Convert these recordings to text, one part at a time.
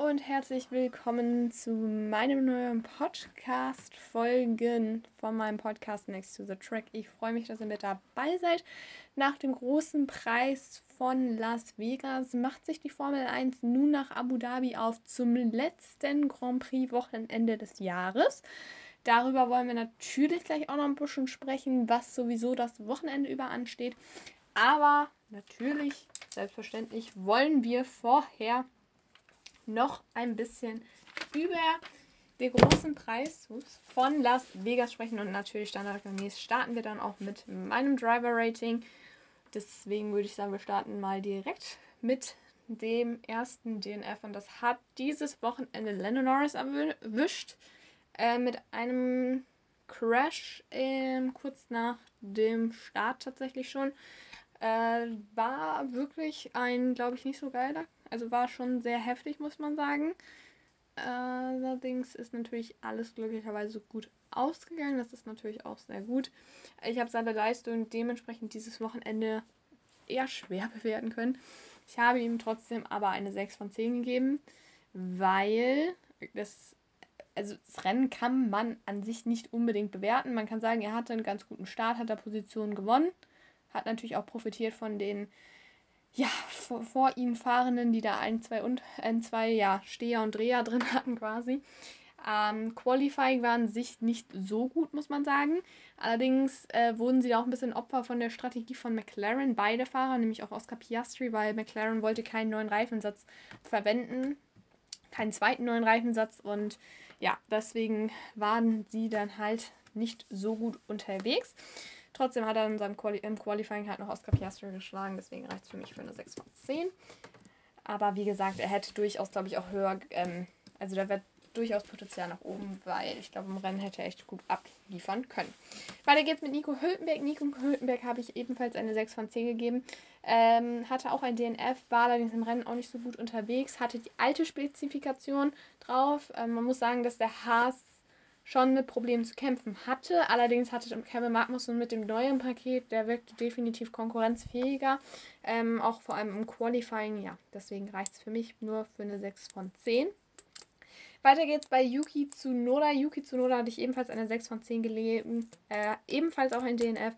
und herzlich willkommen zu meinem neuen Podcast-Folgen von meinem Podcast Next to the Track. Ich freue mich, dass ihr mit dabei seid. Nach dem großen Preis von Las Vegas macht sich die Formel 1 nun nach Abu Dhabi auf zum letzten Grand Prix-Wochenende des Jahres. Darüber wollen wir natürlich gleich auch noch ein bisschen sprechen, was sowieso das Wochenende über ansteht. Aber natürlich, selbstverständlich, wollen wir vorher noch ein bisschen über den großen Preis von Las Vegas sprechen und natürlich standardgemäß starten wir dann auch mit meinem Driver-Rating. Deswegen würde ich sagen, wir starten mal direkt mit dem ersten DNF und das hat dieses Wochenende Lando Norris erwischt mit einem Crash kurz nach dem Start tatsächlich schon. War wirklich ein, glaube ich, nicht so geiler. Also war schon sehr heftig, muss man sagen. Allerdings ist natürlich alles glücklicherweise gut ausgegangen. Das ist natürlich auch sehr gut. Ich habe seine Leistung dementsprechend dieses Wochenende eher schwer bewerten können. Ich habe ihm trotzdem aber eine 6 von 10 gegeben, weil das Rennen kann man an sich nicht unbedingt bewerten. Man kann sagen, er hatte einen ganz guten Start, hat er Positionen gewonnen, hat natürlich auch profitiert von den vor ihm Fahrenden, die da zwei Steher und Dreher drin hatten quasi. Qualifying war an sich nicht so gut, muss man sagen. Allerdings wurden sie auch ein bisschen Opfer von der Strategie von McLaren. Beide Fahrer, nämlich auch Oscar Piastri, weil McLaren wollte keinen neuen Reifensatz verwenden. Keinen zweiten neuen Reifensatz. Und ja, deswegen waren sie dann halt nicht so gut unterwegs. Trotzdem hat er in seinem im Qualifying halt noch Oscar Piastri geschlagen, deswegen reicht es für mich für eine 6 von 10. Aber wie gesagt, er hätte durchaus, glaube ich, auch höher, also da wird durchaus Potenzial nach oben, weil ich glaube, im Rennen hätte er echt gut abliefern können. Weiter geht's mit Nico Hülkenberg. Nico Hülkenberg habe ich ebenfalls eine 6 von 10 gegeben. Hatte auch ein DNF, war allerdings im Rennen auch nicht so gut unterwegs, hatte die alte Spezifikation drauf. Man muss sagen, dass der Haas schon mit Problemen zu kämpfen hatte. Allerdings hatte Kevin Magnussen mit dem neuen Paket, der wirkte definitiv konkurrenzfähiger. Auch vor allem im Qualifying, ja. Deswegen reicht es für mich nur für eine 6 von 10. Weiter geht's bei Yuki Tsunoda. Yuki Tsunoda hatte ich ebenfalls eine 6 von 10 gegeben. Ebenfalls auch ein DNF.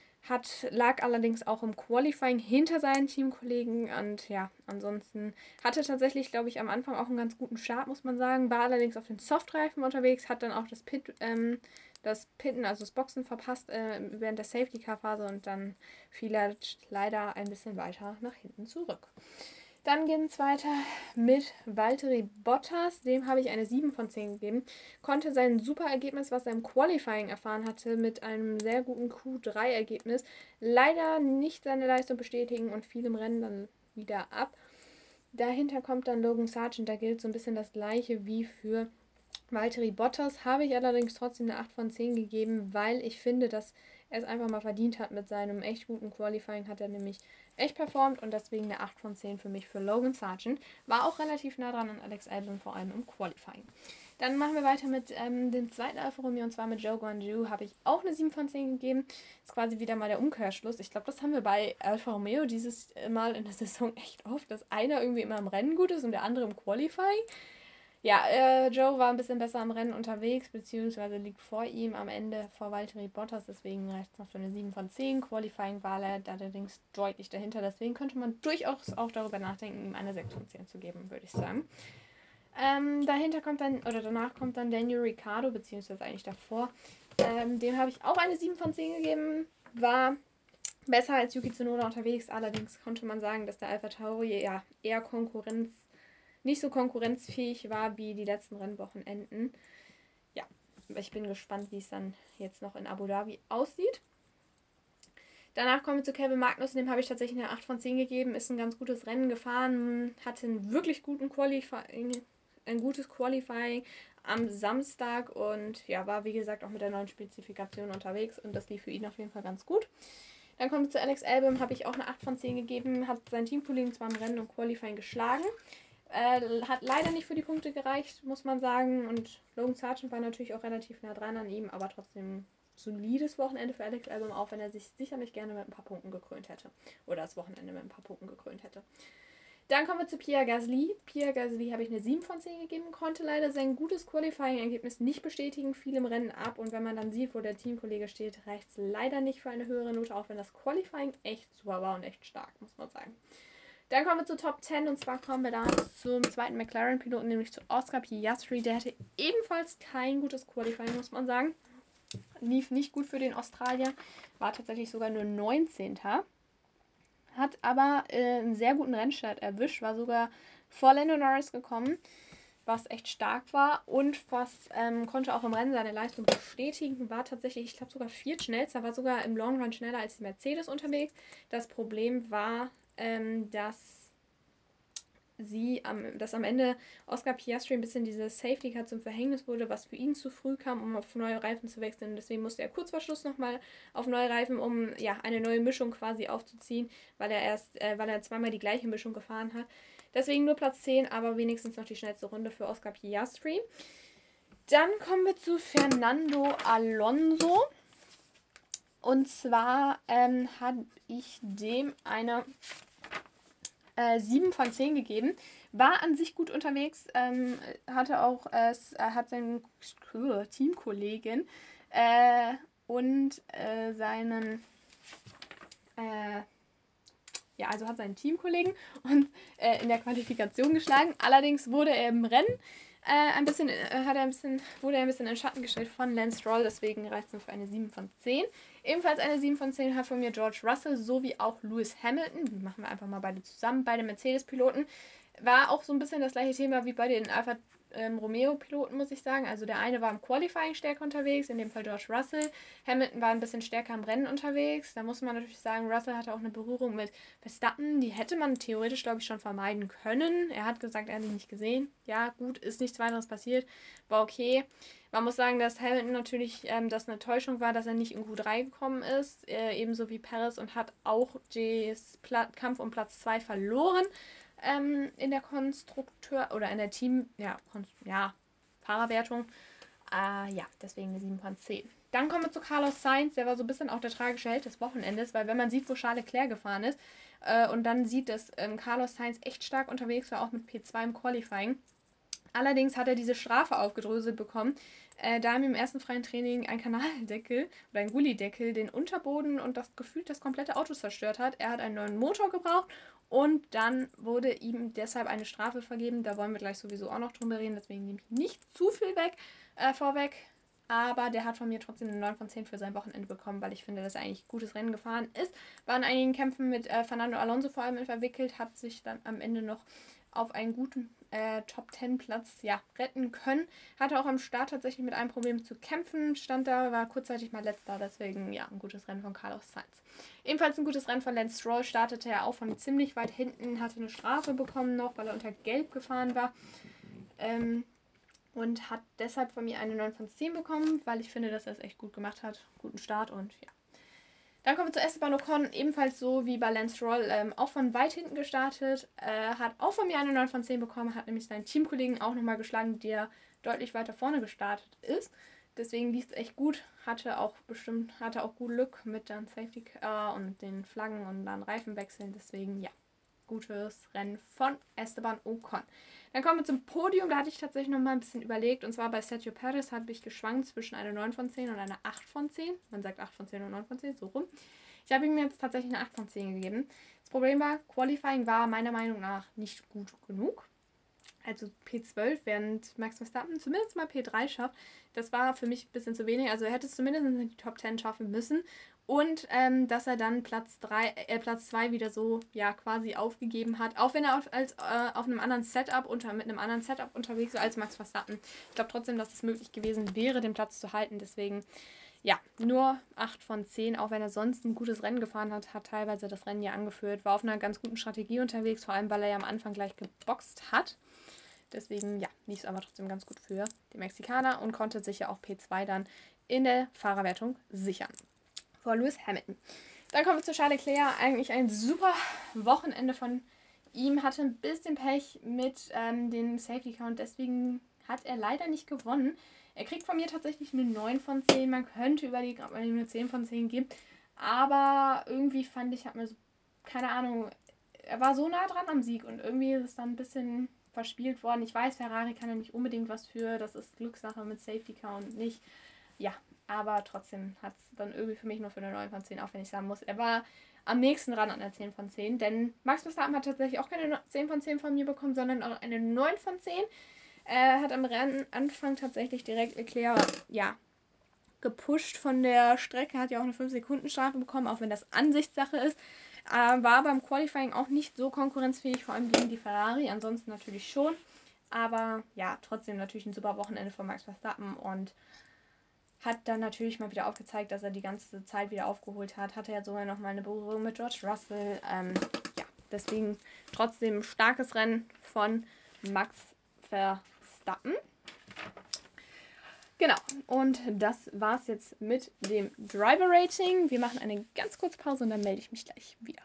Lag allerdings auch im Qualifying hinter seinen Teamkollegen und ja, ansonsten hatte tatsächlich, glaube ich, am Anfang auch einen ganz guten Start, muss man sagen, war allerdings auf den Softreifen unterwegs, hat dann auch das Pitten, also das Boxen verpasst während der Safety-Car-Phase und dann fiel er leider ein bisschen weiter nach hinten zurück. Dann geht es weiter mit Valtteri Bottas. Dem habe ich eine 7 von 10 gegeben. Konnte sein super Ergebnis, was er im Qualifying erfahren hatte, mit einem sehr guten Q3-Ergebnis, leider nicht seine Leistung bestätigen und fiel im Rennen dann wieder ab. Dahinter kommt dann Logan Sargent. Da gilt so ein bisschen das gleiche wie für Valtteri Bottas. Habe ich allerdings trotzdem eine 8 von 10 gegeben, weil ich finde, dass er es einfach mal verdient hat mit seinem echt guten Qualifying. Hat er nämlich echt performt und deswegen eine 8 von 10 für mich für Logan Sargent. War auch relativ nah dran an Alex Albon, vor allem im Qualifying. Dann machen wir weiter mit dem zweiten Alfa Romeo und zwar mit Zhou Guanyu. Habe ich auch eine 7 von 10 gegeben. Ist quasi wieder mal der Umkehrschluss. Ich glaube, das haben wir bei Alfa Romeo dieses Mal in der Saison echt oft, dass einer irgendwie immer im Rennen gut ist und der andere im Qualifying. Ja, Joe war ein bisschen besser am Rennen unterwegs, beziehungsweise liegt vor ihm am Ende vor Valtteri Bottas, deswegen reicht es noch für eine 7 von 10. Qualifying war er allerdings deutlich dahinter, deswegen könnte man durchaus auch darüber nachdenken, ihm eine 6 von 10 zu geben, würde ich sagen. Danach kommt dann Daniel Ricciardo, beziehungsweise eigentlich davor. Dem habe ich auch eine 7 von 10 gegeben, war besser als Yuki Tsunoda unterwegs, allerdings konnte man sagen, dass der Alpha Tauri ja eher nicht so konkurrenzfähig war wie die letzten Rennwochenenden. Ja, ich bin gespannt, wie es dann jetzt noch in Abu Dhabi aussieht. Danach kommen wir zu Kevin Magnussen, dem habe ich tatsächlich eine 8 von 10 gegeben, ist ein ganz gutes Rennen gefahren, hatte einen wirklich guten ein gutes Qualifying am Samstag und ja, war wie gesagt auch mit der neuen Spezifikation unterwegs und das lief für ihn auf jeden Fall ganz gut. Dann kommt es zu Alex Albon, habe ich auch eine 8 von 10 gegeben, hat seinen Teamkollegen zwar im Rennen und Qualifying geschlagen, hat leider nicht für die Punkte gereicht, muss man sagen. Und Logan Sargent war natürlich auch relativ nah dran an ihm, aber trotzdem solides Wochenende für Alex Albon, auch wenn er sich sicherlich gerne mit ein paar Punkten gekrönt hätte. Oder das Wochenende mit ein paar Punkten gekrönt hätte. Dann kommen wir zu Pierre Gasly. Pierre Gasly habe ich eine 7 von 10 gegeben, konnte leider sein gutes Qualifying-Ergebnis nicht bestätigen, fiel im Rennen ab und wenn man dann sieht, wo der Teamkollege steht, reicht es leider nicht für eine höhere Note, auch wenn das Qualifying echt super war und echt stark, muss man sagen. Dann kommen wir zur Top 10 und zwar kommen wir da zum zweiten McLaren-Piloten, nämlich zu Oscar Piastri. Der hatte ebenfalls kein gutes Qualifying, muss man sagen. Lief nicht gut für den Australier, war tatsächlich sogar nur 19. Hat aber einen sehr guten Rennstart erwischt, war sogar vor Lando Norris gekommen, was echt stark war und was konnte auch im Rennen seine Leistung bestätigen, war tatsächlich, ich glaube sogar viertschnellster, war sogar im Long Run schneller als die Mercedes unterwegs. Das Problem war, dass am Ende Oscar Piastri ein bisschen dieses Safety Car zum Verhängnis wurde, was für ihn zu früh kam, um auf neue Reifen zu wechseln. Deswegen musste er kurz vor Schluss nochmal auf neue Reifen, um ja eine neue Mischung quasi aufzuziehen, weil er zweimal die gleiche Mischung gefahren hat. Deswegen nur Platz 10, aber wenigstens noch die schnellste Runde für Oscar Piastri. Dann kommen wir zu Fernando Alonso. Und zwar habe ich dem eine 7 von 10 gegeben. War an sich gut unterwegs, hat seinen Teamkollegen und seinen hat seinen Teamkollegen und in der Qualifikation geschlagen. Allerdings wurde er im Rennen wurde er ein bisschen in Schatten gestellt von Lance Stroll, deswegen reicht es nur für eine 7 von 10. Ebenfalls eine 7 von 10 hat von mir George Russell sowie auch Lewis Hamilton. Die machen wir einfach mal beide zusammen, beide Mercedes-Piloten. War auch so ein bisschen das gleiche Thema wie bei den Alfa Romeo-Piloten, muss ich sagen. Also der eine war im Qualifying stärker unterwegs, in dem Fall George Russell. Hamilton war ein bisschen stärker im Rennen unterwegs. Da muss man natürlich sagen, Russell hatte auch eine Berührung mit Verstappen. Die hätte man theoretisch, glaube ich, schon vermeiden können. Er hat gesagt, er hat die nicht gesehen. Ja, gut, ist nichts weiteres passiert. War okay. Man muss sagen, dass Hamilton natürlich das eine Täuschung war, dass er nicht in Q3 gekommen ist. Ebenso wie Perez und hat auch Gs Kampf um Platz 2 verloren. In der Konstrukteur- oder in der Fahrerwertung. Deswegen eine 7 von 10. Dann kommen wir zu Carlos Sainz. Der war so ein bisschen auch der tragische Held des Wochenendes, weil wenn man sieht, wo Charles Leclerc gefahren ist und dann sieht, dass Carlos Sainz echt stark unterwegs war, auch mit P2 im Qualifying. Allerdings hat er diese Strafe aufgedröselt bekommen, da ihm im ersten freien Training ein Kanaldeckel oder ein Gullideckel den Unterboden und das komplette Auto zerstört hat. Er hat einen neuen Motor gebraucht und dann wurde ihm deshalb eine Strafe vergeben. Da wollen wir gleich sowieso auch noch drüber reden, deswegen nehme ich nicht zu viel vorweg. Aber der hat von mir trotzdem eine 9 von 10 für sein Wochenende bekommen, weil ich finde, dass er eigentlich gutes Rennen gefahren ist. War in einigen Kämpfen mit Fernando Alonso vor allem verwickelt, hat sich dann am Ende noch auf einen guten Top-10-Platz retten können. Hatte auch am Start tatsächlich mit einem Problem zu kämpfen, stand da, war kurzzeitig mal letzter, deswegen ein gutes Rennen von Carlos Sainz. Ebenfalls ein gutes Rennen von Lance Stroll, startete er auch von ziemlich weit hinten, hatte eine Strafe bekommen noch, weil er unter Gelb gefahren war. Und hat deshalb von mir eine 9 von 10 bekommen, weil ich finde, dass er es echt gut gemacht hat. Guten Start und ja. Dann kommen wir zu Esteban Ocon, ebenfalls so wie bei Lance Stroll, auch von weit hinten gestartet, hat auch von mir eine 9 von 10 bekommen, hat nämlich seinen Teamkollegen auch nochmal geschlagen, der deutlich weiter vorne gestartet ist. Deswegen lief es echt gut, hatte auch gut Glück mit dann Safety Car und den Flaggen und dann Reifenwechseln, deswegen gutes Rennen von Esteban Ocon. Dann kommen wir zum Podium, da hatte ich tatsächlich noch mal ein bisschen überlegt. Und zwar bei Sergio Perez habe ich geschwankt zwischen einer 9 von 10 und einer 8 von 10. Man sagt 8 von 10 und 9 von 10, so rum. Ich habe ihm jetzt tatsächlich eine 8 von 10 gegeben. Das Problem war, Qualifying war meiner Meinung nach nicht gut genug. Also P12, während Max Verstappen zumindest mal P3 schafft. Das war für mich ein bisschen zu wenig. Also er hätte es zumindest in die Top 10 schaffen müssen. Und dass er dann Platz 2 wieder so quasi aufgegeben hat. Auch wenn er auf einem anderen Setup mit einem anderen Setup unterwegs war als Max Verstappen. Ich glaube trotzdem, dass es möglich gewesen wäre, den Platz zu halten. Deswegen nur 8 von 10, auch wenn er sonst ein gutes Rennen gefahren hat, hat teilweise das Rennen angeführt, war auf einer ganz guten Strategie unterwegs, vor allem weil er am Anfang gleich geboxt hat. Deswegen lief es aber trotzdem ganz gut für den Mexikaner und konnte sich auch P2 dann in der Fahrerwertung sichern. Vor Lewis Hamilton. Dann kommen wir zu Charles Leclerc. Eigentlich ein super Wochenende von ihm. Hatte ein bisschen Pech mit dem Safety Car und deswegen hat er leider nicht gewonnen. Er kriegt von mir tatsächlich eine 9 von 10. Man könnte überlegen, ob man ihm eine 10 von 10 gibt. Aber irgendwie fand ich, hat mir so, keine Ahnung, er war so nah dran am Sieg und irgendwie ist es dann ein bisschen verspielt worden. Ich weiß, Ferrari kann ja nicht unbedingt was für, das ist Glückssache mit Safety Car und nicht. Ja, aber trotzdem hat es dann irgendwie für mich nur für eine 9 von 10, auch wenn ich sagen muss, er war am nächsten ran an der 10 von 10, denn Max Verstappen hat tatsächlich auch keine 10 von 10 von mir bekommen, sondern auch eine 9 von 10. Er hat am Rennanfang tatsächlich direkt Leclerc, ja, gepusht von der Strecke, hat ja auch eine 5-Sekunden-Strafe bekommen, auch wenn das Ansichtssache ist. War beim Qualifying auch nicht so konkurrenzfähig, vor allem gegen die Ferrari, ansonsten natürlich schon. Aber ja, trotzdem natürlich ein super Wochenende von Max Verstappen und hat dann natürlich mal wieder aufgezeigt, dass er die ganze Zeit wieder aufgeholt hat. Hatte ja sogar nochmal eine Berührung mit George Russell. Ja, deswegen trotzdem starkes Rennen von Max Verstappen. Genau, und das war's jetzt mit dem Driver Rating. Wir machen eine ganz kurze Pause und dann melde ich mich gleich wieder.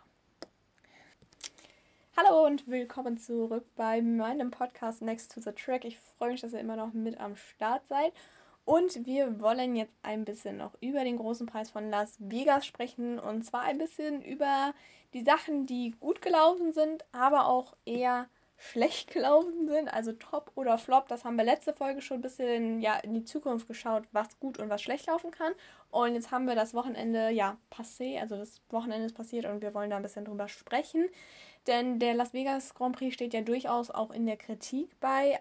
Hallo und willkommen zurück bei meinem Podcast Next to the Track. Ich freue mich, dass ihr immer noch mit am Start seid. Und wir wollen jetzt ein bisschen noch über den großen Preis von Las Vegas sprechen. Und zwar ein bisschen über die Sachen, die gut gelaufen sind, aber auch eher schlecht gelaufen sind. Also Top oder Flop. Das haben wir letzte Folge schon ein bisschen in die Zukunft geschaut, was gut und was schlecht laufen kann. Und jetzt haben wir das Wochenende passé. Also das Wochenende ist passiert und wir wollen da ein bisschen drüber sprechen. Denn der Las Vegas Grand Prix steht ja durchaus auch in der Kritik bei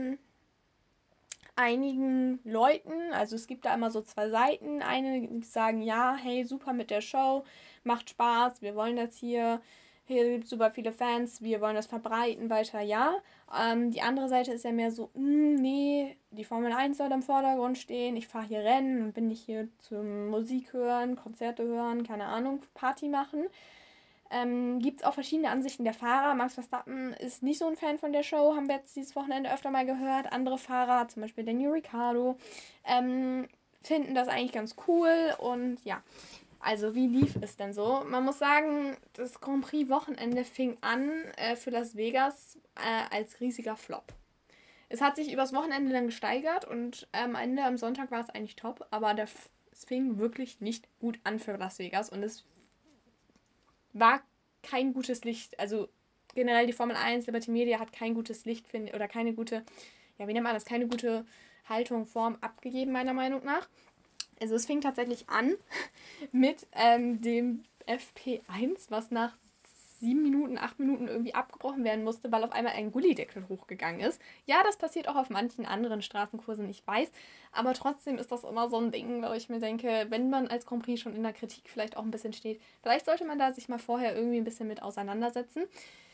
einigen Leuten. Also es gibt da immer so zwei Seiten. Eine, die sagen, ja, hey, super mit der Show, macht Spaß, wir wollen das hier gibt es super viele Fans, wir wollen das verbreiten, weiter, ja. Die andere Seite ist ja mehr so, nee, die Formel 1 soll im Vordergrund stehen, ich fahre hier Rennen und bin nicht hier zum Musik hören, Konzerte hören, keine Ahnung, Party machen. Gibt es auch verschiedene Ansichten der Fahrer. Max Verstappen ist nicht so ein Fan von der Show, haben wir jetzt dieses Wochenende öfter mal gehört. Andere Fahrer, zum Beispiel Daniel Ricciardo, finden das eigentlich ganz cool. Und ja, also wie lief es denn so? Man muss sagen, das Grand Prix Wochenende fing an für Las Vegas als riesiger Flop. Es hat sich übers Wochenende dann gesteigert und am Ende am Sonntag war es eigentlich top, aber es fing wirklich nicht gut an für Las Vegas und es war kein gutes Licht. Also generell die Formel 1, Liberty Media hat kein gutes Licht oder keine gute, wie nennt man das, keine gute Haltung, Form abgegeben, meiner Meinung nach. Also es fing tatsächlich an mit dem FP1, was nach 7 Minuten, 8 Minuten irgendwie abgebrochen werden musste, weil auf einmal ein Gullideckel hochgegangen ist. Ja, das passiert auch auf manchen anderen Straßenkursen, ich weiß, aber trotzdem ist das immer so ein Ding, wo ich mir denke, wenn man als Grand Prix schon in der Kritik vielleicht auch ein bisschen steht, vielleicht sollte man da sich mal vorher irgendwie ein bisschen mit auseinandersetzen.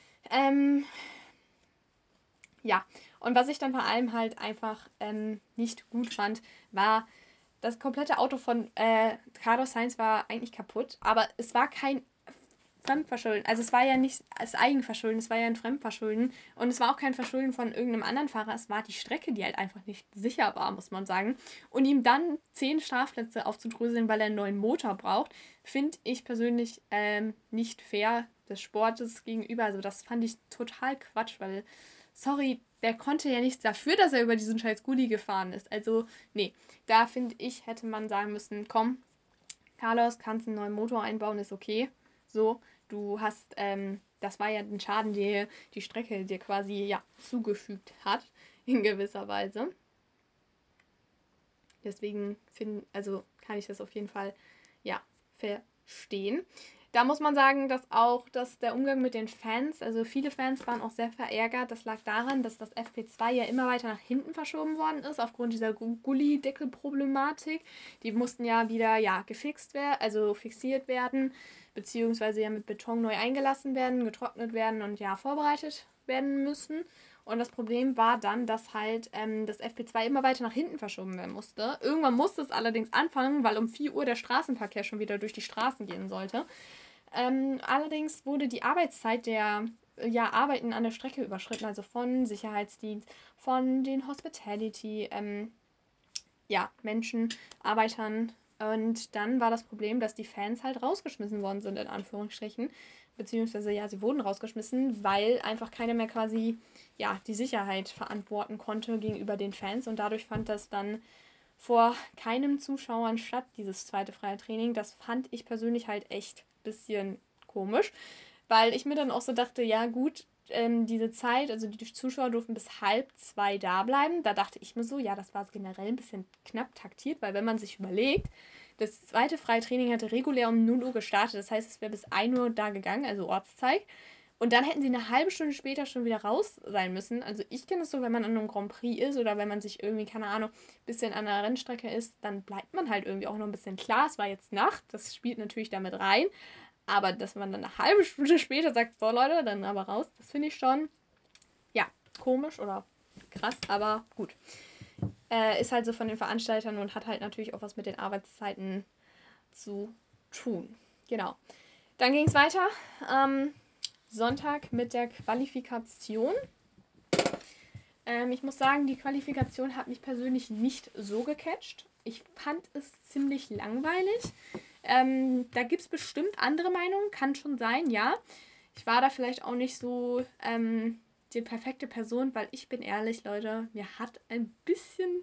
Ja, und was ich dann vor allem halt einfach nicht gut fand, war, das komplette Auto von Carlos Sainz war eigentlich kaputt, aber es war kein Fremdverschulden. Also es war ja nicht das Eigenverschulden, es war ja ein Fremdverschulden. Und es war auch kein Verschulden von irgendeinem anderen Fahrer. Es war die Strecke, die halt einfach nicht sicher war, muss man sagen. Und ihm dann 10 Strafplätze aufzudröseln, weil er einen neuen Motor braucht, finde ich persönlich nicht fair des Sportes gegenüber. Also das fand ich total Quatsch, weil, sorry, der konnte ja nichts dafür, dass er über diesen scheiß Gully gefahren ist. Also, nee, da finde ich, hätte man sagen müssen, komm, Carlos, kannst einen neuen Motor einbauen, ist okay. So, du hast, das war ja ein Schaden, der die Strecke dir quasi zugefügt hat, in gewisser Weise. Deswegen kann ich das auf jeden Fall verstehen. Da muss man sagen, dass der Umgang mit den Fans, also viele Fans waren auch sehr verärgert. Das lag daran, dass das FP2 ja immer weiter nach hinten verschoben worden ist, aufgrund dieser Gullideckel-Problematik. Die mussten ja wieder gefixt werden, also fixiert werden, beziehungsweise ja mit Beton neu eingelassen werden, getrocknet werden und vorbereitet werden müssen. Und das Problem war dann, dass halt das FP2 immer weiter nach hinten verschoben werden musste. Irgendwann musste es allerdings anfangen, weil um 4 Uhr der Straßenverkehr schon wieder durch die Straßen gehen sollte. Allerdings wurde die Arbeitszeit der Arbeiten an der Strecke überschritten, also von Sicherheitsdienst, von den Hospitality, Menschen, Arbeitern. Und dann war das Problem, dass die Fans halt rausgeschmissen worden sind, in Anführungsstrichen. Beziehungsweise, sie wurden rausgeschmissen, weil einfach keiner mehr quasi, die Sicherheit verantworten konnte gegenüber den Fans. Und dadurch fand das dann vor keinem Zuschauern statt, dieses zweite freie Training. Das fand ich persönlich halt echt ein bisschen komisch. weil ich mir dann auch so dachte, ja gut, diese Zeit, also die Zuschauer durften bis 1:30 da bleiben. Da dachte ich mir so, ja, das war generell ein bisschen knapp taktiert, weil wenn man sich überlegt, das zweite Freitraining hatte regulär um 0 Uhr gestartet. Das heißt, es wäre bis 1 Uhr da gegangen, also Ortszeit. Und dann hätten sie eine halbe Stunde später schon wieder raus sein müssen. Also ich kenne es so, wenn man an einem Grand Prix ist oder wenn man sich irgendwie, keine Ahnung, ein bisschen an einer Rennstrecke ist, dann bleibt man halt irgendwie auch noch ein bisschen klar. Es war jetzt Nacht, das spielt natürlich damit rein. Aber dass man dann eine halbe Stunde später sagt, so Leute, dann aber raus, das finde ich schon, ja, komisch oder krass, aber gut. Ist halt so von den Veranstaltern und hat halt natürlich auch was mit den Arbeitszeiten zu tun. Genau. Dann ging es weiter. Sonntag mit der Qualifikation. Ich muss sagen, die Qualifikation hat mich persönlich nicht so gecatcht. Ich fand es ziemlich langweilig. Da gibt es bestimmt andere Meinungen, kann schon sein, ja. Ich war da vielleicht auch nicht so die perfekte Person, weil ich bin ehrlich, Leute, mir hat ein bisschen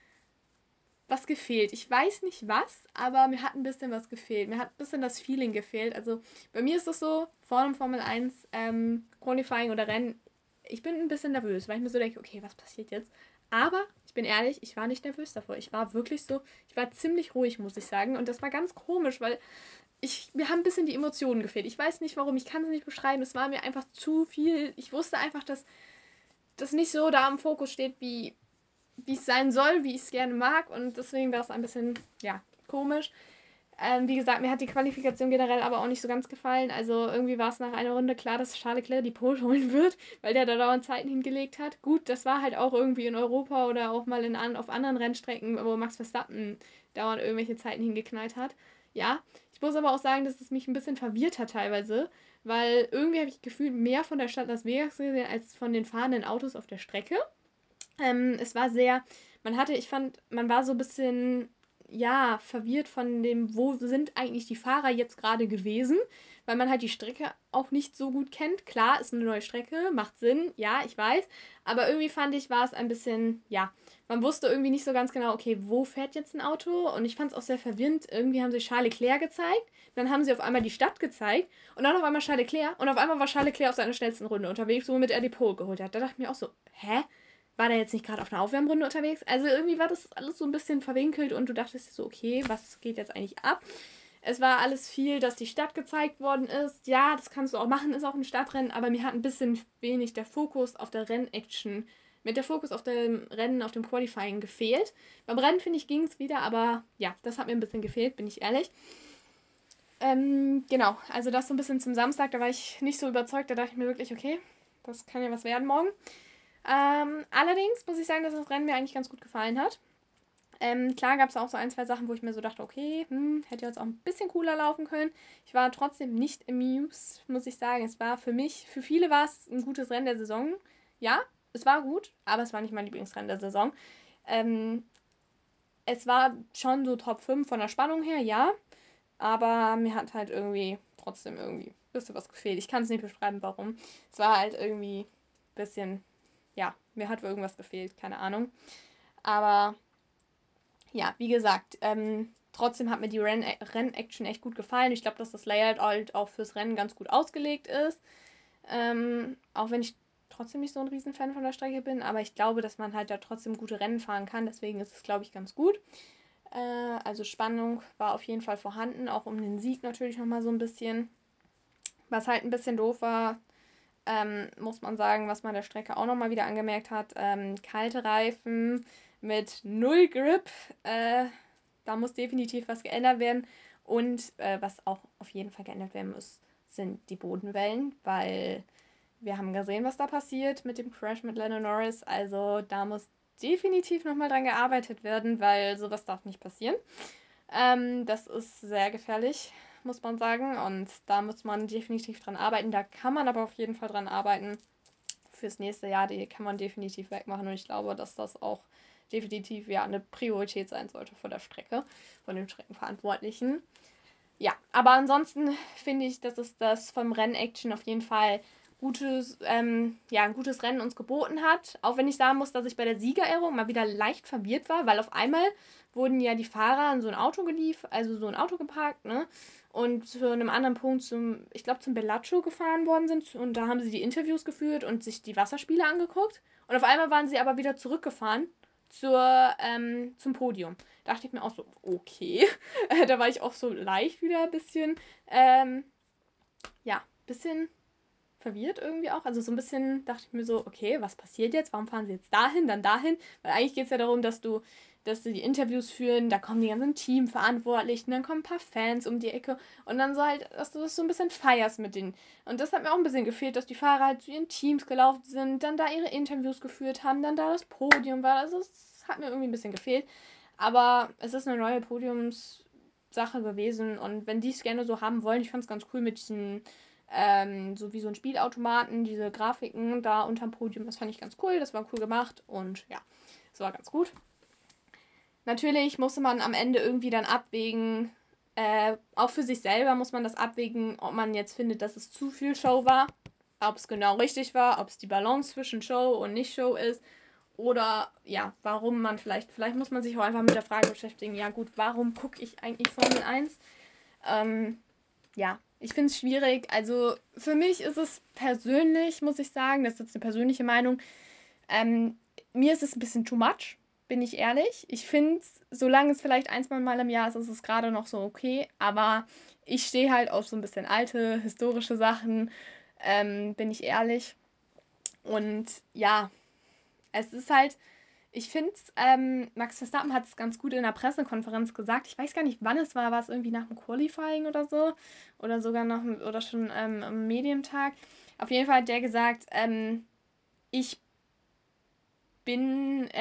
was gefehlt. Ich weiß nicht was, aber mir hat ein bisschen was gefehlt. Mir hat ein bisschen das Feeling gefehlt. Also bei mir ist es so, vor einem Formel 1 Qualifying oder Rennen, ich bin ein bisschen nervös, weil ich mir so denke, okay, was passiert jetzt? Aber ich bin ehrlich, ich war nicht nervös davor. Ich war wirklich so, ich war ziemlich ruhig, muss ich sagen. Und das war ganz komisch, weil mir haben ein bisschen die Emotionen gefehlt. Ich weiß nicht warum, ich kann es nicht beschreiben. Es war mir einfach zu viel. Ich wusste einfach, dass das nicht so da im Fokus steht, wie es sein soll, wie ich es gerne mag. Und deswegen war es ein bisschen, ja, komisch. Wie gesagt, mir hat die Qualifikation generell aber auch nicht so ganz gefallen. Also irgendwie war es nach einer Runde klar, dass Charles Leclerc die Pole holen wird, weil der da dauernd Zeiten hingelegt hat. Gut, das war halt auch irgendwie in Europa oder auch mal auf anderen Rennstrecken, wo Max Verstappen dauernd irgendwelche Zeiten hingeknallt hat. Ja, ich muss aber auch sagen, dass es mich ein bisschen verwirrt hat teilweise, weil irgendwie habe ich gefühlt mehr von der Stadt Las Vegas gesehen als von den fahrenden Autos auf der Strecke. Es war sehr, ich fand, man war so ein bisschen, ja, verwirrt von dem, wo sind eigentlich die Fahrer jetzt gerade gewesen, weil man halt die Strecke auch nicht so gut kennt. Klar, ist eine neue Strecke, macht Sinn, ja, ich weiß, aber irgendwie fand ich, war es ein bisschen, ja, man wusste irgendwie nicht so ganz genau, okay, wo fährt jetzt ein Auto? Und ich fand es auch sehr verwirrend. Irgendwie haben sie Charles Leclerc gezeigt, dann haben sie auf einmal die Stadt gezeigt und dann auf einmal Charles Leclerc und auf einmal war Charles Leclerc auf seiner schnellsten Runde unterwegs, womit er die Pole geholt hat. Da dachte ich mir auch so, hä? War der jetzt nicht gerade auf einer Aufwärmrunde unterwegs? Also irgendwie war das alles so ein bisschen verwinkelt und du dachtest dir so, okay, was geht jetzt eigentlich ab? Es war alles viel, dass die Stadt gezeigt worden ist. Ja, das kannst du auch machen, ist auch ein Stadtrennen, aber mir hat ein bisschen wenig der Fokus auf der Rennaction, mit der Fokus auf dem Rennen, auf dem Qualifying gefehlt. Beim Rennen, finde ich, ging es wieder, aber ja, das hat mir ein bisschen gefehlt, bin ich ehrlich. Genau, also das so ein bisschen zum Samstag, da war ich nicht so überzeugt, da dachte ich mir wirklich, okay, das kann ja was werden morgen. Allerdings muss ich sagen, dass das Rennen mir eigentlich ganz gut gefallen hat. Klar gab es auch so ein, zwei Sachen, wo ich mir so dachte, okay, hätte jetzt auch ein bisschen cooler laufen können. Ich war trotzdem nicht amused, muss ich sagen. Es war für viele war es ein gutes Rennen der Saison. Ja, es war gut, aber es war nicht mein Lieblingsrennen der Saison. Ähm, Es war schon so Top 5 von der Spannung her, ja, aber mir hat halt irgendwie trotzdem irgendwie ein bisschen was gefehlt. Ich kann es nicht beschreiben, warum. Es war halt irgendwie ein bisschen, ja, mir hat irgendwas gefehlt, keine Ahnung. Aber ja, wie gesagt, trotzdem hat mir die Rennaction echt gut gefallen. Ich glaube, dass das Layout halt auch fürs Rennen ganz gut ausgelegt ist. Auch wenn ich trotzdem nicht so ein Riesenfan von der Strecke bin, aber ich glaube, dass man halt da trotzdem gute Rennen fahren kann. Deswegen ist es, glaube ich, ganz gut. Also Spannung war auf jeden Fall vorhanden, auch um den Sieg natürlich nochmal so ein bisschen. Was halt ein bisschen doof war, muss man sagen, was man der Strecke auch nochmal wieder angemerkt hat, kalte Reifen mit null Grip, da muss definitiv was geändert werden. Und was auch auf jeden Fall geändert werden muss, sind die Bodenwellen, weil wir haben gesehen, was da passiert mit dem Crash mit Lando Norris. Also da muss definitiv nochmal dran gearbeitet werden, weil sowas darf nicht passieren. Das ist sehr gefährlich, muss man sagen. Und da muss man definitiv dran arbeiten. Da kann man aber auf jeden Fall dran arbeiten. Fürs nächste Jahr, die kann man definitiv wegmachen. Und ich glaube, dass das auch definitiv ja eine Priorität sein sollte von der Strecke, von den Streckenverantwortlichen. Ja, aber ansonsten finde ich, dass es das vom Rennaction auf jeden Fall ein gutes Rennen uns geboten hat. Auch wenn ich sagen muss, dass ich bei der Siegerehrung mal wieder leicht verwirrt war, weil auf einmal wurden ja die Fahrer in so ein Auto also so ein Auto geparkt, ne? Und zu einem anderen Punkt ich glaube, zum Bellagio gefahren worden sind. Und da haben sie die Interviews geführt und sich die Wasserspiele angeguckt. Und auf einmal waren sie aber wieder zurückgefahren zum Podium. Da dachte ich mir auch so, okay. Da war ich auch so leicht wieder ein bisschen verwirrt irgendwie auch. Also so ein bisschen dachte ich mir so, okay, was passiert jetzt? Warum fahren sie jetzt dahin, dann dahin? Weil eigentlich geht es ja darum, dass sie die Interviews führen, da kommen die ganzen Teamverantwortlichen, dann kommen ein paar Fans um die Ecke und dann so halt, dass du das so ein bisschen feierst mit denen. Und das hat mir auch ein bisschen gefehlt, dass die Fahrer halt zu ihren Teams gelaufen sind, dann da ihre Interviews geführt haben, dann da das Podium war. Also das hat mir irgendwie ein bisschen gefehlt. Aber es ist eine neue Podiumssache gewesen und wenn die es gerne so haben wollen, ich fand es ganz cool mit diesen so wie so ein Spielautomaten, diese Grafiken da unterm Podium, das fand ich ganz cool, das war cool gemacht und ja, das war ganz gut. Natürlich musste man am Ende irgendwie dann abwägen, auch für sich selber muss man das abwägen, ob man jetzt findet, dass es zu viel Show war, ob es genau richtig war, ob es die Balance zwischen Show und Nicht-Show ist oder ja, warum man vielleicht muss man sich auch einfach mit der Frage beschäftigen, ja gut, warum gucke ich eigentlich Formel 1? Ja, ich finde es schwierig. Also für mich ist es persönlich, muss ich sagen, das ist jetzt eine persönliche Meinung, mir ist es ein bisschen too much, bin ich ehrlich. Ich finde es, solange es vielleicht ein, zwei Mal im Jahr ist, ist es gerade noch so okay. Aber ich stehe halt auf so ein bisschen alte, historische Sachen, bin ich ehrlich. Und ja, es ist halt, ich finde, Max Verstappen hat es ganz gut in der Pressekonferenz gesagt. Ich weiß gar nicht, wann es war. War es irgendwie nach dem Qualifying oder so? Oder sogar oder schon am Medientag. Auf jeden Fall hat der gesagt, ich bin,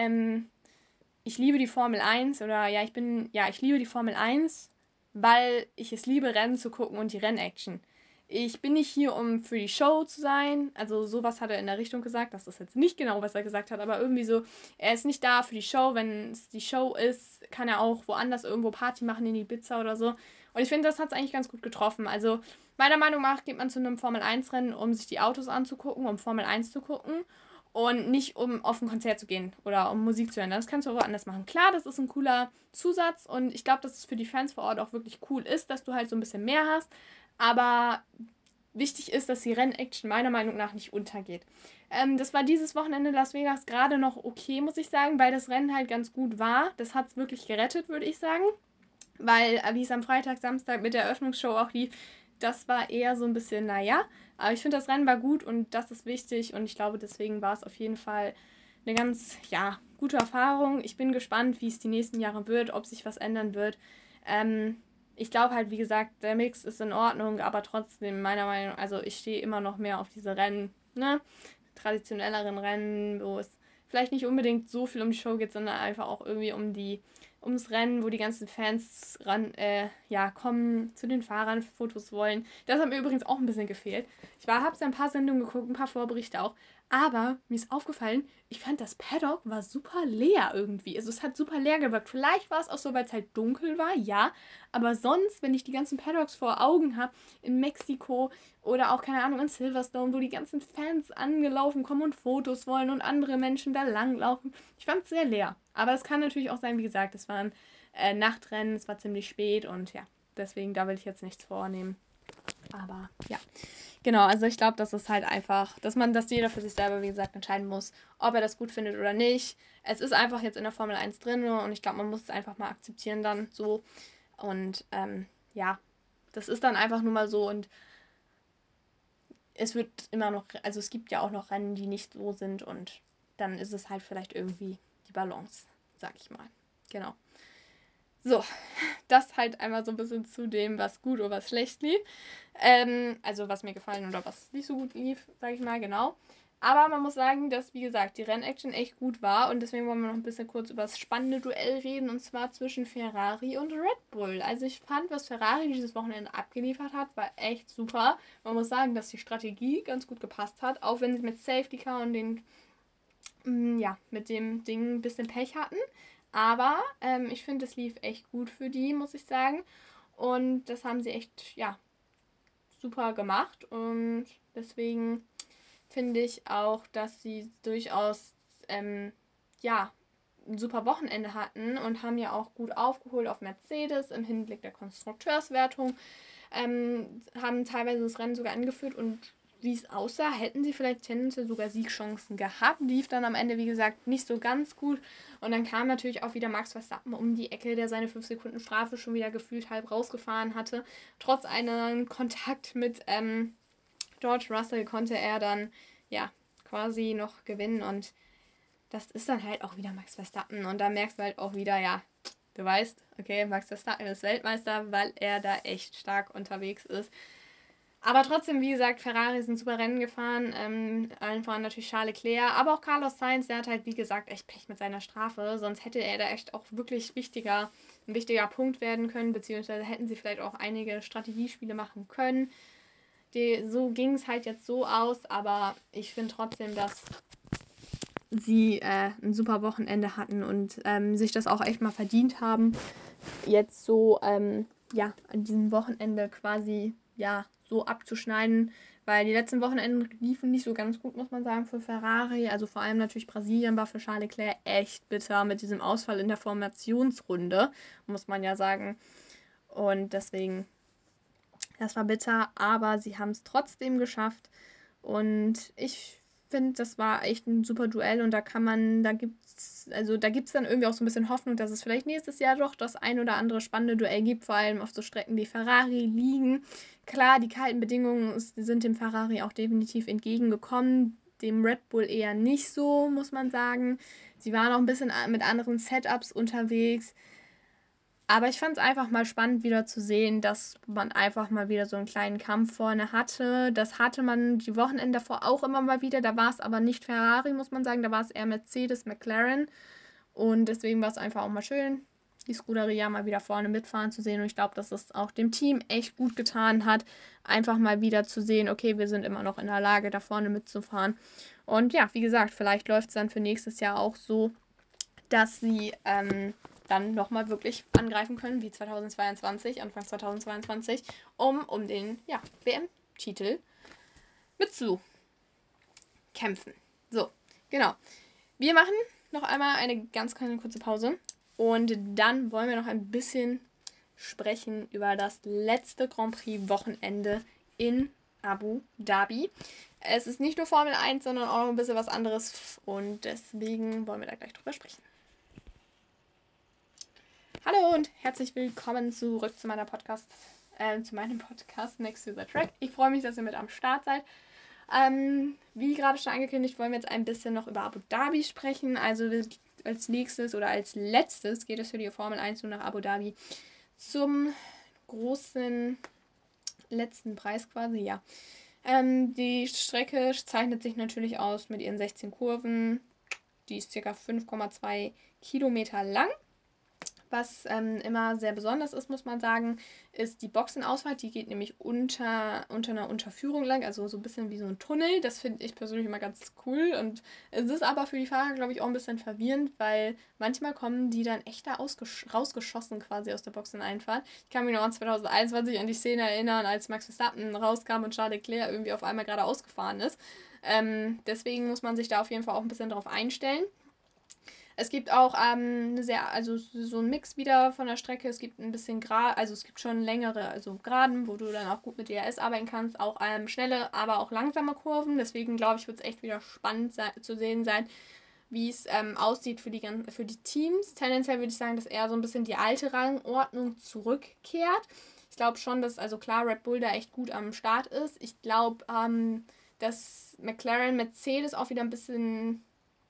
ich liebe die Formel 1 oder ich liebe die Formel 1, weil ich es liebe, Rennen zu gucken und die Rennaction. Ich bin nicht hier, um für die Show zu sein. Also sowas hat er in der Richtung gesagt. Das ist jetzt nicht genau, was er gesagt hat, aber irgendwie so, er ist nicht da für die Show. Wenn es die Show ist, kann er auch woanders irgendwo Party machen, in Ibiza oder so. Und ich finde, das hat es eigentlich ganz gut getroffen. Also meiner Meinung nach geht man zu einem Formel-1-Rennen, um sich die Autos anzugucken, um Formel 1 zu gucken und nicht um auf ein Konzert zu gehen oder um Musik zu hören. Das kannst du auch woanders machen. Klar, das ist ein cooler Zusatz und ich glaube, dass es für die Fans vor Ort auch wirklich cool ist, dass du halt so ein bisschen mehr hast. Aber wichtig ist, dass die Rennaction meiner Meinung nach nicht untergeht. Das war dieses Wochenende in Las Vegas gerade noch okay, muss ich sagen, weil das Rennen halt ganz gut war. Das hat es wirklich gerettet, würde ich sagen. Weil, wie es am Freitag, Samstag mit der Eröffnungsshow auch lief, das war eher so ein bisschen, naja. Aber ich finde, das Rennen war gut und das ist wichtig und ich glaube, deswegen war es auf jeden Fall eine ganz, ja, gute Erfahrung. Ich bin gespannt, wie es die nächsten Jahre wird, ob sich was ändern wird. Ich glaube halt, wie gesagt, der Mix ist in Ordnung, aber trotzdem, meiner Meinung nach, also ich stehe immer noch mehr auf diese Rennen, ne? Traditionelleren Rennen, wo es vielleicht nicht unbedingt so viel um die Show geht, sondern einfach auch irgendwie ums Rennen, wo die ganzen Fans kommen, zu den Fahrern Fotos wollen. Das hat mir übrigens auch ein bisschen gefehlt. Habe ja ein paar Sendungen geguckt, ein paar Vorberichte auch. Aber mir ist aufgefallen, ich fand, das Paddock war super leer irgendwie. Also es hat super leer gewirkt. Vielleicht war es auch so, weil es halt dunkel war, ja. Aber sonst, wenn ich die ganzen Paddocks vor Augen habe, in Mexiko oder auch, keine Ahnung, in Silverstone, wo die ganzen Fans angelaufen kommen und Fotos wollen und andere Menschen da langlaufen. Ich fand es sehr leer. Aber es kann natürlich auch sein, wie gesagt, es waren Nachtrennen, es war ziemlich spät und ja, deswegen, da will ich jetzt nichts vornehmen. Aber ja, genau, also ich glaube, das ist halt einfach, dass jeder für sich selber, wie gesagt, entscheiden muss, ob er das gut findet oder nicht. Es ist einfach jetzt in der Formel 1 drin und ich glaube, man muss es einfach mal akzeptieren dann so. Und ja, das ist dann einfach nur mal so und es wird immer noch, also es gibt ja auch noch Rennen, die nicht so sind und dann ist es halt vielleicht irgendwie die Balance, sag ich mal. Genau. So, das halt einmal so ein bisschen zu dem, was gut oder was schlecht lief. Also was mir gefallen oder was nicht so gut lief, sag ich mal, genau. Aber man muss sagen, dass, wie gesagt, die Rennaction echt gut war und deswegen wollen wir noch ein bisschen kurz über das spannende Duell reden und zwar zwischen Ferrari und Red Bull. Also ich fand, was Ferrari dieses Wochenende abgeliefert hat, war echt super. Man muss sagen, dass die Strategie ganz gut gepasst hat, auch wenn sie mit Safety Car und mit dem Ding ein bisschen Pech hatten. Aber ich finde, es lief echt gut für die, muss ich sagen. Und das haben sie echt, ja, super gemacht. Und deswegen finde ich auch, dass sie durchaus ja, ein super Wochenende hatten und haben ja auch gut aufgeholt auf Mercedes im Hinblick der Konstrukteurswertung. Haben teilweise das Rennen sogar angeführt und wie es aussah, hätten sie vielleicht tendenziell sogar Siegchancen gehabt. Lief dann am Ende, wie gesagt, nicht so ganz gut. Und dann kam natürlich auch wieder Max Verstappen um die Ecke, der seine 5 Sekunden Strafe schon wieder gefühlt halb rausgefahren hatte. Trotz einem Kontakt mit George Russell konnte er dann ja quasi noch gewinnen. Und das ist dann halt auch wieder Max Verstappen. Und da merkst du halt auch wieder, ja, du weißt, okay, Max Verstappen ist Weltmeister, weil er da echt stark unterwegs ist. Aber trotzdem, wie gesagt, Ferrari sind super Rennen gefahren. Allen voran natürlich Charles Leclerc, aber auch Carlos Sainz, der hat halt, wie gesagt, echt Pech mit seiner Strafe. Sonst hätte er da echt auch wirklich ein wichtiger Punkt werden können, beziehungsweise hätten sie vielleicht auch einige Strategiespiele machen können. So ging es halt jetzt so aus, aber ich finde trotzdem, dass sie ein super Wochenende hatten und sich das auch echt mal verdient haben, jetzt so an diesem Wochenende quasi so abzuschneiden, weil die letzten Wochenenden liefen nicht so ganz gut, muss man sagen, für Ferrari. Also vor allem natürlich Brasilien war für Charles Leclerc echt bitter mit diesem Ausfall in der Formationsrunde, muss man ja sagen. Und deswegen, das war bitter, aber sie haben es trotzdem geschafft. Und ich finde, das war echt ein super Duell und da gibt's dann irgendwie auch so ein bisschen Hoffnung, dass es vielleicht nächstes Jahr doch das ein oder andere spannende Duell gibt, vor allem auf so Strecken, die Ferrari liegen. Klar, die kalten Bedingungen sind dem Ferrari auch definitiv entgegengekommen, dem Red Bull eher nicht so, muss man sagen. Sie waren auch ein bisschen mit anderen Setups unterwegs. Aber ich fand es einfach mal spannend wieder zu sehen, dass man einfach mal wieder so einen kleinen Kampf vorne hatte. Das hatte man die Wochenende davor auch immer mal wieder. Da war es aber nicht Ferrari, muss man sagen. Da war es eher Mercedes, McLaren. Und deswegen war es einfach auch mal schön, die Scuderia mal wieder vorne mitfahren zu sehen. Und ich glaube, dass es auch dem Team echt gut getan hat, einfach mal wieder zu sehen, okay, wir sind immer noch in der Lage, da vorne mitzufahren. Und ja, wie gesagt, vielleicht läuft es dann für nächstes Jahr auch so, dass sie dann nochmal wirklich angreifen können, wie 2022, Anfang 2022, um den WM-Titel mitzukämpfen. So, genau. Wir machen noch einmal eine ganz kleine kurze Pause und dann wollen wir noch ein bisschen sprechen über das letzte Grand Prix-Wochenende in Abu Dhabi. Es ist nicht nur Formel 1, sondern auch noch ein bisschen was anderes und deswegen wollen wir da gleich drüber sprechen. Hallo und herzlich willkommen zurück zu meinem Podcast Next to the Track. Ich freue mich, dass ihr mit am Start seid. Wie gerade schon angekündigt, wollen wir jetzt ein bisschen noch über Abu Dhabi sprechen. Also als nächstes oder als letztes geht es für die Formel 1 nur nach Abu Dhabi zum großen letzten Preis quasi, ja. Die Strecke zeichnet sich natürlich aus mit ihren 16 Kurven. Die ist ca. 5,2 Kilometer lang. Was immer sehr besonders ist, muss man sagen, ist die Boxenausfahrt. Die geht nämlich unter einer Unterführung lang, also so ein bisschen wie so ein Tunnel. Das finde ich persönlich immer ganz cool. Und es ist aber für die Fahrer, glaube ich, auch ein bisschen verwirrend, weil manchmal kommen die dann echt da rausgeschossen quasi aus der Boxeneinfahrt. Ich kann mich noch an 2021 an die Szene erinnern, als Max Verstappen rauskam und Charles Leclerc irgendwie auf einmal gerade ausgefahren ist. Deswegen muss man sich da auf jeden Fall auch ein bisschen drauf einstellen. Es gibt auch so ein Mix wieder von der Strecke. Es gibt ein bisschen es gibt schon längere, also Geraden, wo du dann auch gut mit DRS arbeiten kannst. Auch schnelle, aber auch langsame Kurven. Deswegen glaube ich, wird es echt wieder spannend zu sehen sein, wie es aussieht für die Teams. Tendenziell würde ich sagen, dass eher so ein bisschen die alte Rangordnung zurückkehrt. Ich glaube schon, dass, also klar, Red Bull da echt gut am Start ist. Ich glaube, dass McLaren, Mercedes auch wieder ein bisschen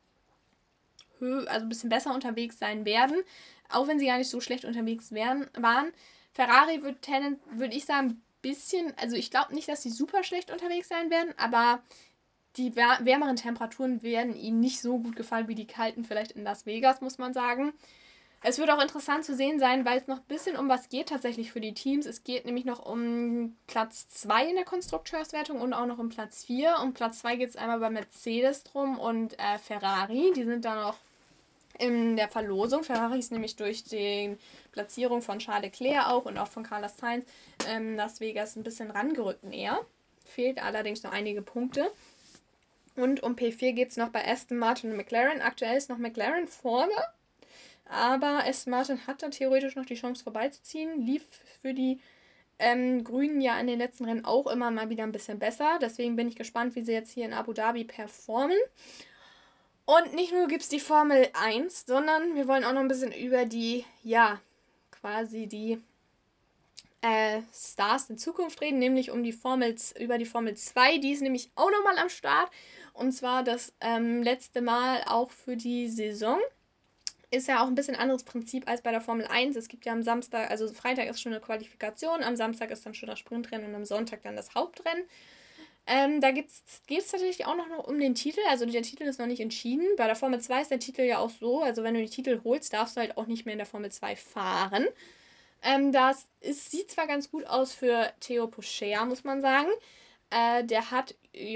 besser unterwegs sein werden, auch wenn sie gar nicht so schlecht unterwegs waren. Ferrari würde ich sagen, ein bisschen, also ich glaube nicht, dass sie super schlecht unterwegs sein werden, aber die wärmeren Temperaturen werden ihnen nicht so gut gefallen wie die kalten vielleicht in Las Vegas, muss man sagen. Es wird auch interessant zu sehen sein, weil es noch ein bisschen um was geht tatsächlich für die Teams. Es geht nämlich noch um Platz 2 in der Konstrukteurswertung und auch noch um Platz 4. Um Platz 2 geht es einmal bei Mercedes drum und Ferrari. Die sind da noch in der Verlosung. Ferrari ist nämlich durch die Platzierung von Charles Leclerc auch und auch von Carlos Sainz Las Vegas ein bisschen rangerückt näher. Fehlt allerdings noch einige Punkte. Und um P4 geht es noch bei Aston Martin und McLaren. Aktuell ist noch McLaren vorne, aber Aston Martin hat da theoretisch noch die Chance vorbeizuziehen. Lief für die Grünen ja in den letzten Rennen auch immer mal wieder ein bisschen besser. Deswegen bin ich gespannt, wie sie jetzt hier in Abu Dhabi performen. Und nicht nur gibt es die Formel 1, sondern wir wollen auch noch ein bisschen über die, quasi die Stars in Zukunft reden, nämlich über die Formel 2. Die ist nämlich auch nochmal am Start. Und zwar das letzte Mal auch für die Saison. Ist ja auch ein bisschen anderes Prinzip als bei der Formel 1. Es gibt ja am Samstag, also Freitag ist schon eine Qualifikation, am Samstag ist dann schon das Sprintrennen und am Sonntag dann das Hauptrennen. Da geht es tatsächlich auch noch um den Titel. Also der Titel ist noch nicht entschieden. Bei der Formel 2 ist der Titel ja auch so, also wenn du den Titel holst, darfst du halt auch nicht mehr in der Formel 2 fahren. Sieht zwar ganz gut aus für Theo Pourchaire, muss man sagen. Der hat,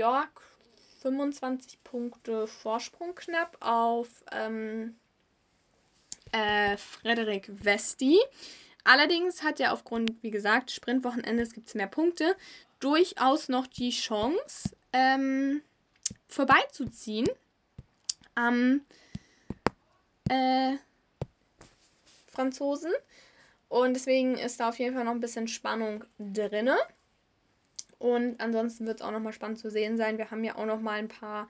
25 Punkte Vorsprung knapp auf Frederik Vesti. Allerdings hat er aufgrund, wie gesagt, Sprintwochenendes gibt es mehr Punkte, durchaus noch die Chance, vorbeizuziehen am Franzosen. Und deswegen ist da auf jeden Fall noch ein bisschen Spannung drin. Und ansonsten wird es auch nochmal spannend zu sehen sein. Wir haben ja auch nochmal ein paar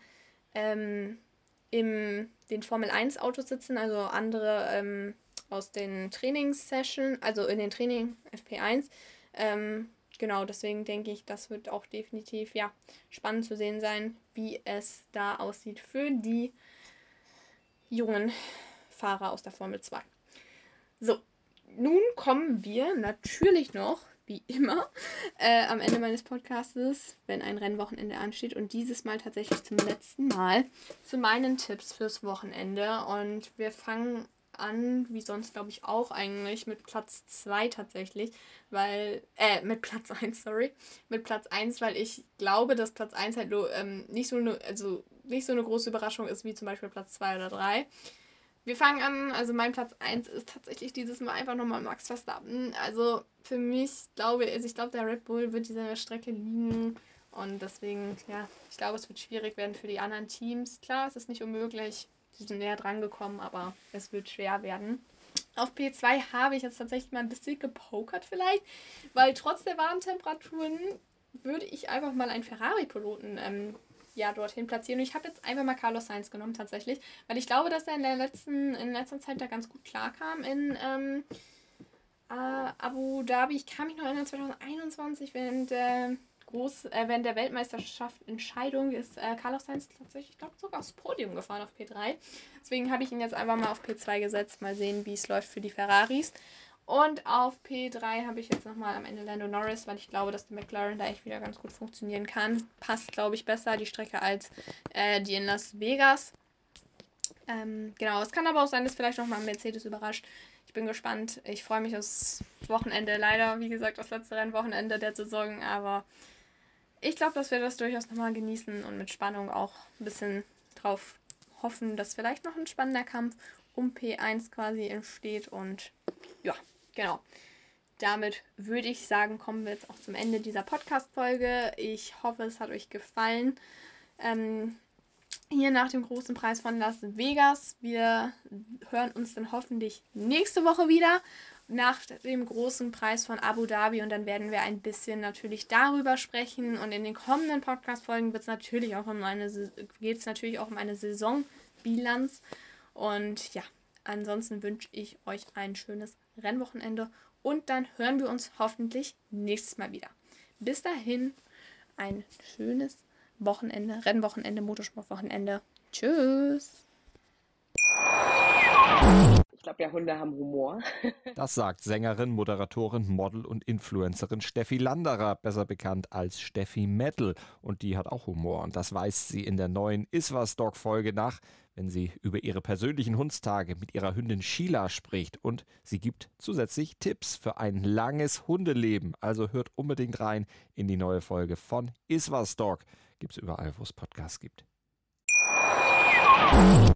in den Formel 1 Autos sitzen, also andere aus den Trainingssessions, also in den Training FP1. Genau, deswegen denke ich, das wird auch definitiv spannend zu sehen sein, wie es da aussieht für die jungen Fahrer aus der Formel 2. So, nun kommen wir natürlich noch, wie immer, am Ende meines Podcastes, wenn ein Rennwochenende ansteht, und dieses Mal tatsächlich zum letzten Mal, zu meinen Tipps fürs Wochenende. Und wir fangen an, wie sonst glaube ich auch eigentlich, mit Platz 2 tatsächlich, mit Platz 1, sorry. Mit Platz 1, weil ich glaube, dass Platz 1 halt nicht so eine große Überraschung ist, wie zum Beispiel Platz 2 oder 3. Wir fangen an, also mein Platz 1 ist tatsächlich dieses Mal einfach nochmal Max Verstappen. Also für mich ich glaube, der Red Bull wird diese Strecke liegen. Und deswegen, ich glaube, es wird schwierig werden für die anderen Teams. Klar, es ist nicht unmöglich, die sind näher dran gekommen, aber es wird schwer werden. Auf P2 habe ich jetzt tatsächlich mal ein bisschen gepokert vielleicht, weil trotz der warmen Temperaturen würde ich einfach mal einen Ferrari-Piloten dorthin platzieren. Und ich habe jetzt einfach mal Carlos Sainz genommen tatsächlich, weil ich glaube, dass er in letzter Zeit da ganz gut klarkam in Abu Dhabi. Ich kann mich noch erinnern, 2021, während der Weltmeisterschaft Entscheidung ist Carlos Sainz tatsächlich, ich glaube, sogar aufs Podium gefahren auf P3. Deswegen habe ich ihn jetzt einfach mal auf P2 gesetzt. Mal sehen, wie es läuft für die Ferraris. Und auf P3 habe ich jetzt nochmal am Ende Lando Norris, weil ich glaube, dass der McLaren da echt wieder ganz gut funktionieren kann. Passt, glaube ich, besser die Strecke als die in Las Vegas. Genau, es kann aber auch sein, dass vielleicht nochmal Mercedes überrascht. Ich bin gespannt. Ich freue mich aufs Wochenende. Leider, wie gesagt, das letzte Rennwochenende der Saison. Aber ich glaube, dass wir das durchaus nochmal genießen und mit Spannung auch ein bisschen drauf hoffen, dass vielleicht noch ein spannender Kampf um P1 quasi entsteht. Und genau. Damit würde ich sagen, kommen wir jetzt auch zum Ende dieser Podcast-Folge. Ich hoffe, es hat euch gefallen. Hier nach dem großen Preis von Las Vegas. Wir hören uns dann hoffentlich nächste Woche wieder nach dem großen Preis von Abu Dhabi, und dann werden wir ein bisschen natürlich darüber sprechen, und in den kommenden Podcast-Folgen geht es natürlich auch um eine Saisonbilanz. Und ansonsten wünsche ich euch ein schönes Rennwochenende, und dann hören wir uns hoffentlich nächstes Mal wieder. Bis dahin ein schönes Wochenende, Rennwochenende, Motorsportwochenende. Tschüss! Ich glaube ja, Hunde haben Humor. Das sagt Sängerin, Moderatorin, Model und Influencerin Steffi Landerer, besser bekannt als Steffi Metal. Und die hat auch Humor. Und das weist sie in der neuen Iswas-Dog-Folge nach, wenn sie über ihre persönlichen Hundstage mit ihrer Hündin Sheila spricht. Und sie gibt zusätzlich Tipps für ein langes Hundeleben. Also hört unbedingt rein in die neue Folge von Iswas-Dog. Gibt's überall, wo es Podcasts gibt.